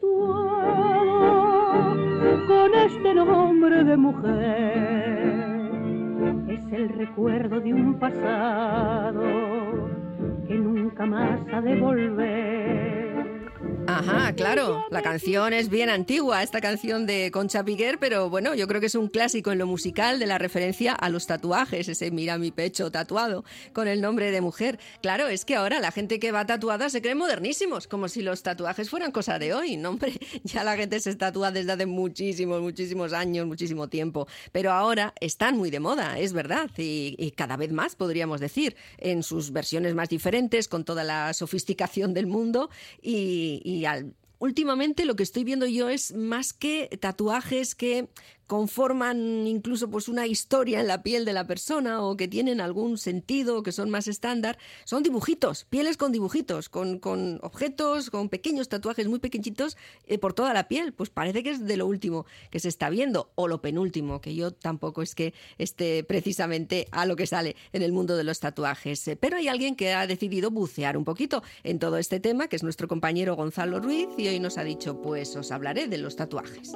tatuado con este nombre de mujer. Es el recuerdo de un pasado que nunca más ha de volver. Ajá, claro, la canción es bien antigua, esta canción de Concha Piquer, pero bueno, yo creo que es un clásico en lo musical de la referencia a los tatuajes, ese mira mi pecho tatuado con el nombre de mujer. Claro, es que ahora la gente que va tatuada se cree modernísimos, como si los tatuajes fueran cosa de hoy, ¿no, hombre? Ya la gente se tatúa desde hace muchísimos años, muchísimo tiempo, pero ahora están muy de moda, es verdad, y cada vez más podríamos decir, en sus versiones más diferentes, con toda la sofisticación del mundo últimamente lo que estoy viendo yo es más que tatuajes que conforman incluso pues una historia en la piel de la persona o que tienen algún sentido, que son más estándar, son dibujitos, pieles con dibujitos, con objetos, con pequeños tatuajes muy pequeñitos por toda la piel. Pues parece que es de lo último que se está viendo, o lo penúltimo, que yo tampoco es que esté precisamente a lo que sale en el mundo de los tatuajes. Pero hay alguien que ha decidido bucear un poquito en todo este tema, que es nuestro compañero Gonzalo Ruiz, y hoy nos ha dicho, pues os hablaré de los tatuajes.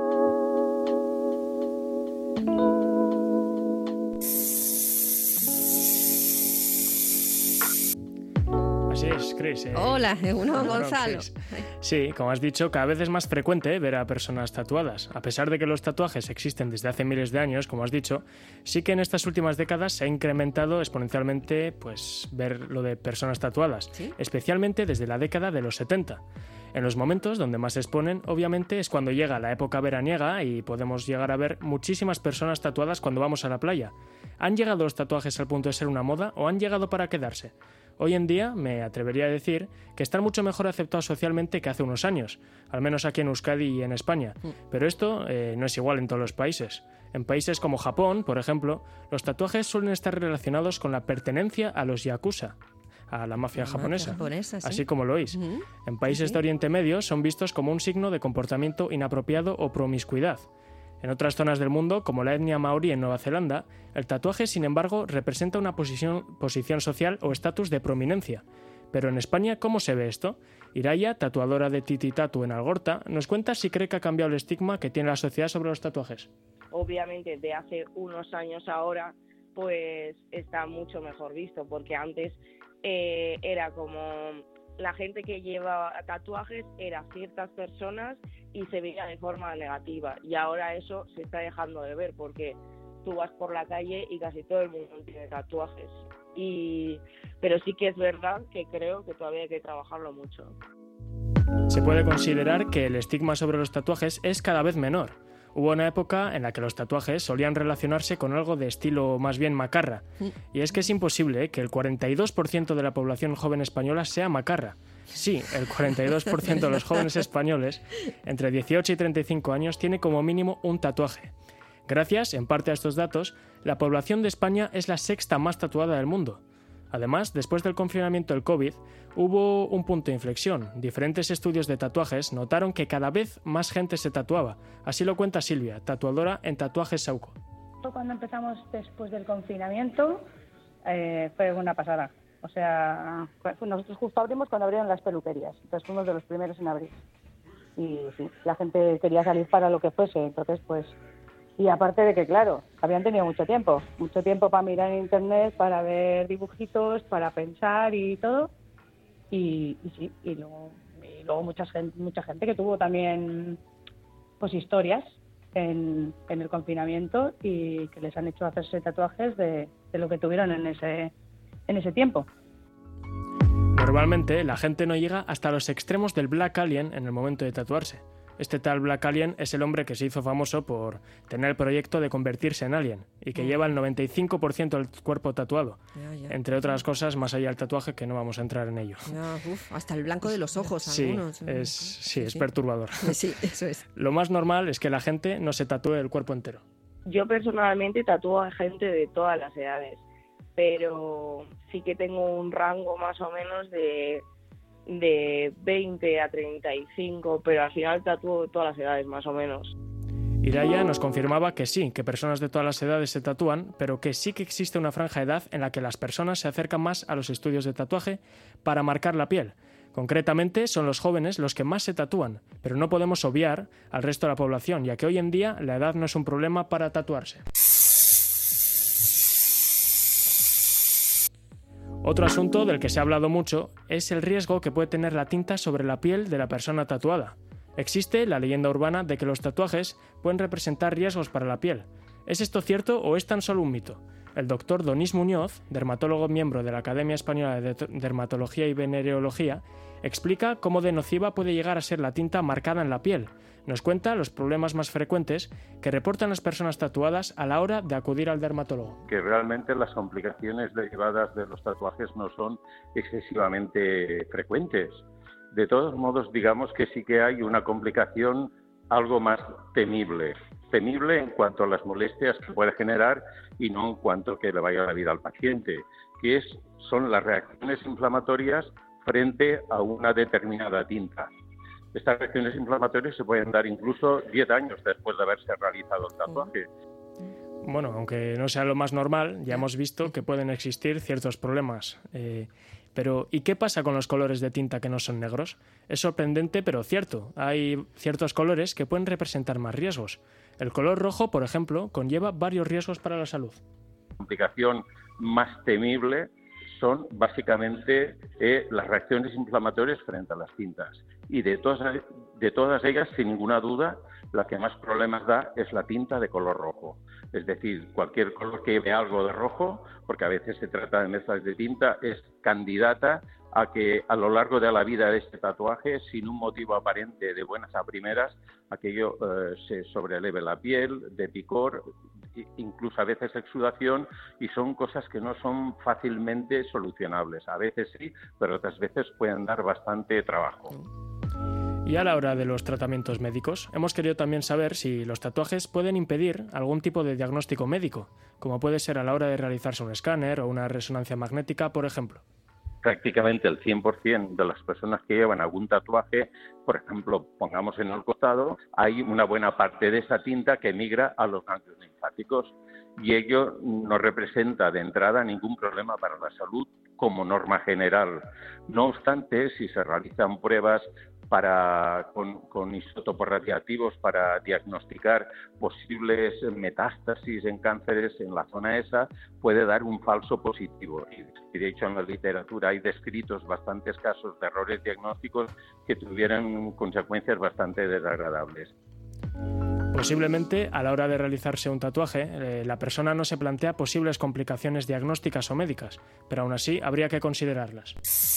Así es, Chris. Hola, Gonzalo. Sí, como has dicho, cada vez es más frecuente ver a personas tatuadas. A pesar de que los tatuajes existen desde hace miles de años, como has dicho, sí que en estas últimas décadas se ha incrementado exponencialmente pues, ver lo de personas tatuadas, ¿sí? Especialmente desde la década de los 70. En los momentos donde más se exponen, obviamente, es cuando llega la época veraniega y podemos llegar a ver muchísimas personas tatuadas cuando vamos a la playa. ¿Han llegado los tatuajes al punto de ser una moda o han llegado para quedarse? Hoy en día me atrevería a decir que están mucho mejor aceptados socialmente que hace unos años, al menos aquí en Euskadi y en España. Pero esto no es igual en todos los países. En países como Japón, por ejemplo, los tatuajes suelen estar relacionados con la pertenencia a los yakuza, a la mafia japonesa, ¿sí? Así como lo oís. En países de Oriente Medio son vistos como un signo de comportamiento inapropiado o promiscuidad. En otras zonas del mundo, como la etnia maorí en Nueva Zelanda, el tatuaje, sin embargo, representa una posición social o estatus de prominencia. Pero en España, ¿cómo se ve esto? Iraya, tatuadora de Titi Tatu en Algorta, nos cuenta si cree que ha cambiado el estigma que tiene la sociedad sobre los tatuajes. Obviamente, de hace unos años ahora, pues está mucho mejor visto, porque antes era como la gente que lleva tatuajes era ciertas personas y se veía de forma negativa, y ahora eso se está dejando de ver porque tú vas por la calle y casi todo el mundo tiene tatuajes, pero sí que es verdad que creo que todavía hay que trabajarlo mucho. Se puede considerar que el estigma sobre los tatuajes es cada vez menor. Hubo una época en la que los tatuajes solían relacionarse con algo de estilo más bien macarra. Y es que es imposible que el 42% de la población joven española sea macarra. Sí, el 42% de los jóvenes españoles entre 18 y 35 años tiene como mínimo un tatuaje. Gracias, en parte a estos datos, la población de España es la sexta más tatuada del mundo. Además, después del confinamiento del COVID, hubo un punto de inflexión. Diferentes estudios de tatuajes notaron que cada vez más gente se tatuaba. Así lo cuenta Silvia, tatuadora en Tatuajes Sauco. Cuando empezamos después del confinamiento, fue una pasada. O sea, nosotros justo abrimos cuando abrieron las peluquerías. Entonces fuimos de los primeros en abrir. Y sí, la gente quería salir para lo que fuese. Entonces, pues... Y aparte de que, claro, habían tenido mucho tiempo para mirar en internet, para ver dibujitos, para pensar y todo. Y luego mucha gente que tuvo también pues historias en el confinamiento y que les han hecho hacerse tatuajes de lo que tuvieron en ese tiempo. Normalmente la gente no llega hasta los extremos del Black Alien en el momento de tatuarse. Este tal Black Alien es el hombre que se hizo famoso por tener el proyecto de convertirse en alien y que lleva el 95% del cuerpo tatuado. Ya. Entre otras cosas, más allá del tatuaje, que no vamos a entrar en ello. Hasta el blanco de los ojos, sí, algunos. Es perturbador. Sí, eso es. Lo más normal es que la gente no se tatúe el cuerpo entero. Yo personalmente tatúo a gente de todas las edades, pero sí que tengo un rango más o menos de 20 a 35, pero al final tatúo de todas las edades más o menos. Iraya nos confirmaba que sí, que personas de todas las edades se tatúan, pero que sí que existe una franja de edad en la que las personas se acercan más a los estudios de tatuaje para marcar la piel. Concretamente, son los jóvenes los que más se tatúan, pero no podemos obviar al resto de la población, ya que hoy en día la edad no es un problema para tatuarse. Otro asunto del que se ha hablado mucho es el riesgo que puede tener la tinta sobre la piel de la persona tatuada. Existe la leyenda urbana de que los tatuajes pueden representar riesgos para la piel. ¿Es esto cierto o es tan solo un mito? El doctor Donís Muñoz, dermatólogo miembro de la Academia Española de Dermatología y Venereología, explica cómo de nociva puede llegar a ser la tinta marcada en la piel. Nos cuenta los problemas más frecuentes que reportan las personas tatuadas a la hora de acudir al dermatólogo. Que realmente las complicaciones derivadas de los tatuajes no son excesivamente frecuentes. De todos modos, digamos que sí que hay una complicación algo más temible en cuanto a las molestias que puede generar y no en cuanto a que le vaya la vida al paciente, que son las reacciones inflamatorias frente a una determinada tinta. Estas reacciones inflamatorias se pueden dar incluso 10 años después de haberse realizado el tatuaje. Bueno, aunque no sea lo más normal, ya hemos visto que pueden existir ciertos problemas. Pero, ¿y qué pasa con los colores de tinta que no son negros? Es sorprendente, pero cierto. Hay ciertos colores que pueden representar más riesgos. El color rojo, por ejemplo, conlleva varios riesgos para la salud. La complicación más temible son básicamente las reacciones inflamatorias frente a las tintas. Y de todas ellas, sin ninguna duda, la que más problemas da es la tinta de color rojo. Es decir, cualquier color que lleve algo de rojo, porque a veces se trata de mezclas de tinta, es candidata a que a lo largo de la vida de este tatuaje, sin un motivo aparente de buenas a primeras, aquello se sobreleve la piel, de picor, incluso a veces exudación, y son cosas que no son fácilmente solucionables. A veces sí, pero otras veces pueden dar bastante trabajo. Y a la hora de los tratamientos médicos, hemos querido también saber si los tatuajes pueden impedir algún tipo de diagnóstico médico, como puede ser a la hora de realizarse un escáner o una resonancia magnética, por ejemplo. Prácticamente el 100% de las personas que llevan algún tatuaje, por ejemplo, pongamos en el costado, hay una buena parte de esa tinta que migra a los ganglios linfáticos y ello no representa de entrada ningún problema para la salud como norma general. No obstante, si se realizan pruebas con isótopos radiactivos para diagnosticar posibles metástasis en cánceres en la zona esa, puede dar un falso positivo. Y de hecho en la literatura hay descritos bastantes casos de errores diagnósticos que tuvieran consecuencias bastante desagradables. Posiblemente, a la hora de realizarse un tatuaje, la persona no se plantea posibles complicaciones diagnósticas o médicas, pero aún así habría que considerarlas.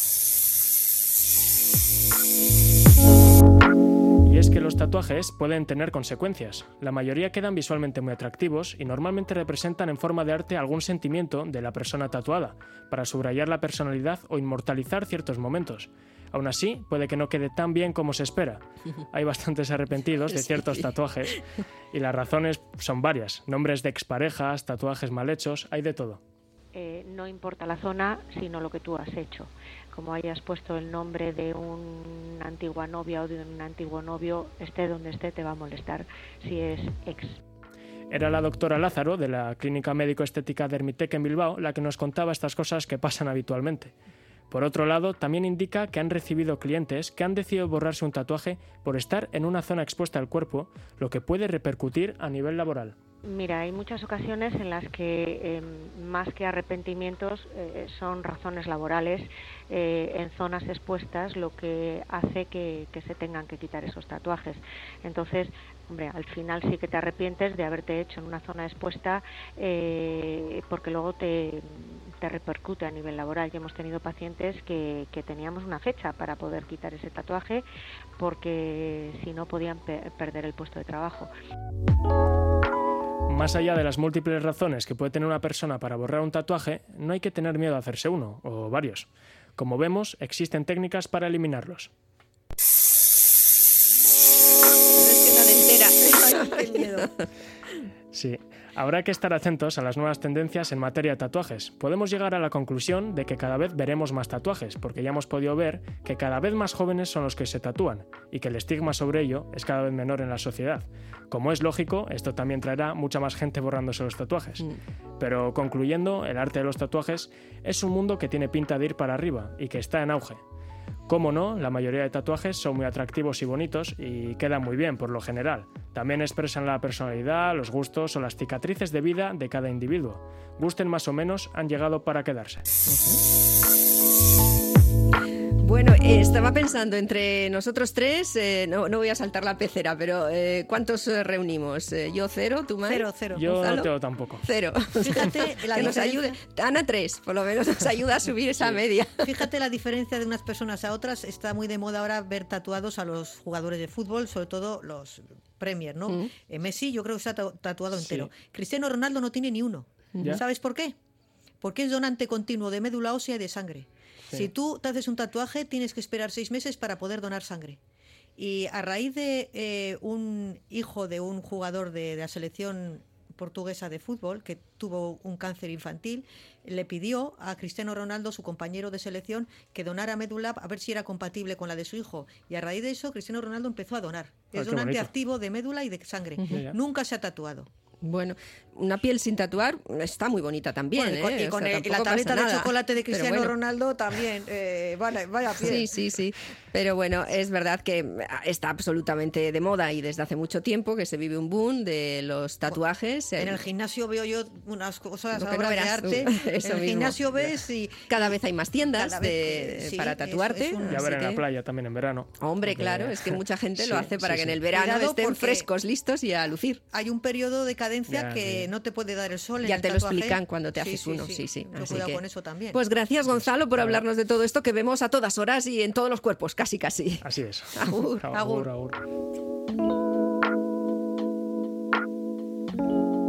Y es que los tatuajes pueden tener consecuencias. La mayoría quedan visualmente muy atractivos y normalmente representan en forma de arte algún sentimiento de la persona tatuada, para subrayar la personalidad o inmortalizar ciertos momentos. Aún así, puede que no quede tan bien como se espera. Hay bastantes arrepentidos de ciertos tatuajes y las razones son varias. Nombres de exparejas, tatuajes mal hechos, hay de todo. No importa la zona, sino lo que tú has hecho. Como hayas puesto el nombre de una antigua novia o de un antiguo novio, esté donde esté, te va a molestar si es ex. Era la doctora Lázaro, de la Clínica Médico-Estética Dermitec en Bilbao, la que nos contaba estas cosas que pasan habitualmente. Por otro lado, también indica que han recibido clientes que han decidido borrarse un tatuaje por estar en una zona expuesta al cuerpo, lo que puede repercutir a nivel laboral. Mira, hay muchas ocasiones en las que más que arrepentimientos son razones laborales en zonas expuestas, lo que hace que se tengan que quitar esos tatuajes. Entonces, hombre, al final sí que te arrepientes de haberte hecho en una zona expuesta porque luego te repercute a nivel laboral. Ya hemos tenido pacientes que teníamos una fecha para poder quitar ese tatuaje porque si no podían perder el puesto de trabajo. Más allá de las múltiples razones que puede tener una persona para borrar un tatuaje, no hay que tener miedo a hacerse uno, o varios. Como vemos, existen técnicas para eliminarlos. ¡Qué miedo! Sí, habrá que estar atentos a las nuevas tendencias en materia de tatuajes. Podemos llegar a la conclusión de que cada vez veremos más tatuajes, porque ya hemos podido ver que cada vez más jóvenes son los que se tatúan y que el estigma sobre ello es cada vez menor en la sociedad. Como es lógico, esto también traerá mucha más gente borrándose los tatuajes. Pero concluyendo, el arte de los tatuajes es un mundo que tiene pinta de ir para arriba y que está en auge. Cómo no, la mayoría de tatuajes son muy atractivos y bonitos y quedan muy bien por lo general. También expresan la personalidad, los gustos o las cicatrices de vida de cada individuo. Gusten más o menos, han llegado para quedarse. Bueno, estaba pensando entre nosotros tres, no voy a saltar la pecera, pero ¿cuántos reunimos? Yo 0, ¿tú más? 0. Yo tampoco. 0. Fíjate la que nos ayude. Ana 3, por lo menos nos ayuda a subir esa media. Fíjate la diferencia de unas personas a otras. Está muy de moda ahora ver tatuados a los jugadores de fútbol, sobre todo los Premier, ¿no? Messi yo creo que está tatuado entero. Cristiano Ronaldo no tiene ni uno. ¿Ya? ¿Sabes por qué? Porque es donante continuo de médula ósea y de sangre. Sí. Si tú te haces un tatuaje, tienes que esperar 6 meses para poder donar sangre. Y a raíz de un hijo de un jugador de la selección portuguesa de fútbol que tuvo un cáncer infantil, le pidió a Cristiano Ronaldo, su compañero de selección, que donara médula a ver si era compatible con la de su hijo. Y a raíz de eso, Cristiano Ronaldo empezó a donar. Es donante activo de médula y de sangre. Nunca se ha tatuado. Bueno, una piel sin tatuar está muy bonita también. Bueno, y con la tableta de chocolate de Cristiano Ronaldo también, vaya piel. Sí. Pero bueno, es verdad que está absolutamente de moda y desde hace mucho tiempo que se vive un boom de los tatuajes. En el gimnasio veo yo unas cosas ahora de arte. En el gimnasio ves y... Cada vez hay más tiendas para tatuarte. Y a ver en la playa también en verano. Hombre, claro, es que mucha gente lo hace para que en el verano estén frescos, listos y a lucir. Hay un periodo de cadencia que no te puede dar el sol. Ya en te el lo tatuaje. explican cuando te haces uno. Sí. Cuidado con eso también. Pues gracias, Gonzalo, por hablarnos de todo esto que vemos a todas horas y en todos los cuerpos, casi. Así es. Agur. Agur.